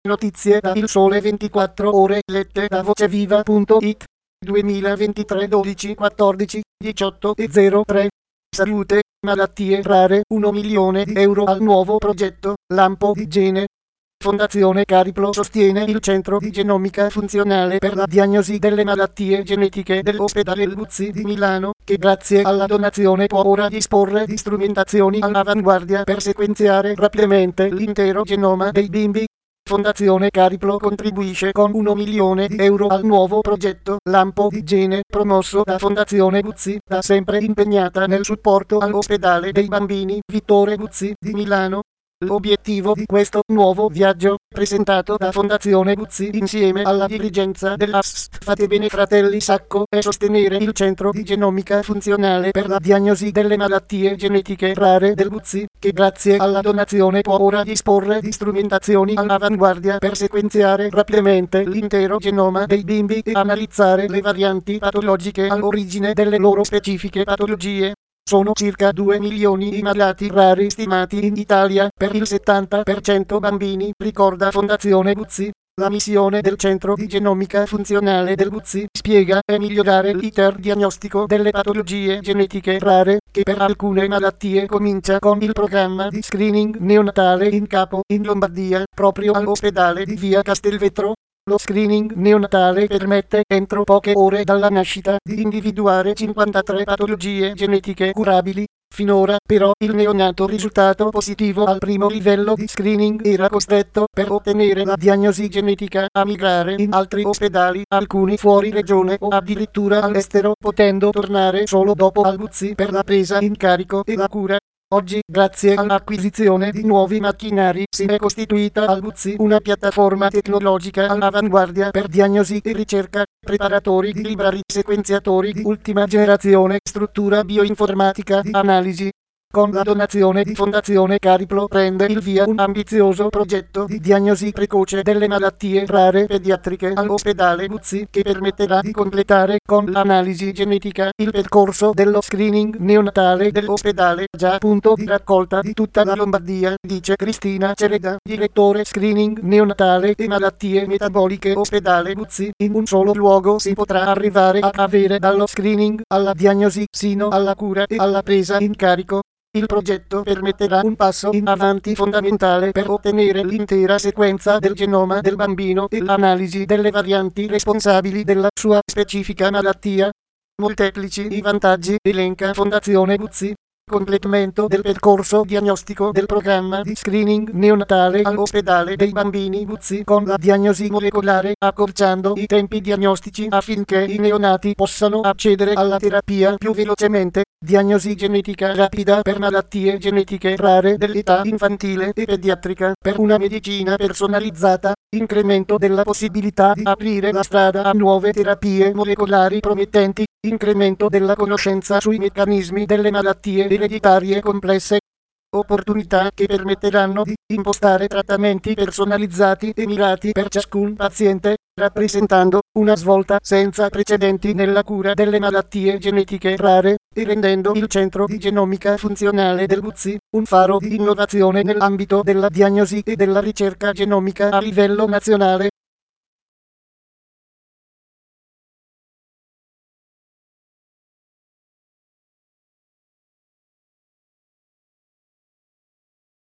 Notizie da Il Sole 24 Ore lette da voceviva.it 2023 12 14 18 e 03. Salute, malattie rare, 1 milione di euro al nuovo progetto Lampo di Gene. Fondazione Cariplo sostiene il centro di genomica funzionale per la diagnosi delle malattie genetiche dell'ospedale Luzzi di Milano, che grazie alla donazione può ora disporre di strumentazioni all'avanguardia per sequenziare rapidamente l'intero genoma dei bimbi. Fondazione Cariplo contribuisce con 1 milione di euro al nuovo progetto Lampo di Gene promosso da Fondazione Luzzi, da sempre impegnata nel supporto all'ospedale dei bambini Vittore Luzzi di Milano. L'obiettivo di questo nuovo viaggio, presentato da Fondazione Luzzi insieme alla dirigenza dell'ASST Fate Bene Fratelli Sacco, è sostenere il centro di genomica funzionale per la diagnosi delle malattie genetiche rare del Luzzi, che grazie alla donazione può ora disporre di strumentazioni all'avanguardia per sequenziare rapidamente l'intero genoma dei bimbi e analizzare le varianti patologiche all'origine delle loro specifiche patologie. Sono circa 2 milioni i malati rari stimati in Italia, per il 70% bambini, ricorda Fondazione Luzzi. La missione del centro di genomica funzionale del Luzzi, spiega, è migliorare l'iter diagnostico delle patologie genetiche rare, che per alcune malattie comincia con il programma di screening neonatale in capo in Lombardia, proprio all'ospedale di via Castelvetro. Lo screening neonatale permette, entro poche ore dalla nascita, di individuare 53 patologie genetiche curabili. Finora, però, il neonato risultato positivo al primo livello di screening era costretto, per ottenere la diagnosi genetica, a migrare in altri ospedali, alcuni fuori regione o addirittura all'estero, potendo tornare solo dopo al Luzzi per la presa in carico e la cura. Oggi, grazie all'acquisizione di nuovi macchinari, si è costituita al Luzzi una piattaforma tecnologica all'avanguardia per diagnosi e ricerca, preparatori di librari, sequenziatori di ultima generazione, struttura bioinformatica di analisi. Con la donazione di Fondazione Cariplo prende il via un ambizioso progetto di diagnosi precoce delle malattie rare pediatriche all'ospedale Luzzi, che permetterà di completare con l'analisi genetica il percorso dello screening neonatale dell'ospedale, già punto di raccolta di tutta la Lombardia, dice Cristina Cereda, direttore screening neonatale e malattie metaboliche ospedale Luzzi. In un solo luogo si potrà arrivare a avere dallo screening alla diagnosi sino alla cura e alla presa in carico. Il progetto permetterà un passo in avanti fondamentale per ottenere l'intera sequenza del genoma del bambino e l'analisi delle varianti responsabili della sua specifica malattia. Molteplici i vantaggi, elenca Fondazione Luzzi. Completamento del percorso diagnostico del programma di screening neonatale all'ospedale dei bambini Luzzi con la diagnosi molecolare, accorciando i tempi diagnostici affinché i neonati possano accedere alla terapia più velocemente. Diagnosi genetica rapida per malattie genetiche rare dell'età infantile e pediatrica per una medicina personalizzata. Incremento della possibilità di aprire la strada a nuove terapie molecolari promettenti. Incremento della conoscenza sui meccanismi delle malattie ereditarie complesse. Opportunità che permetteranno di impostare trattamenti personalizzati e mirati per ciascun paziente, rappresentando una svolta senza precedenti nella cura delle malattie genetiche rare, e rendendo il centro di genomica funzionale del Luzzi un faro di innovazione nell'ambito della diagnosi e della ricerca genomica a livello nazionale.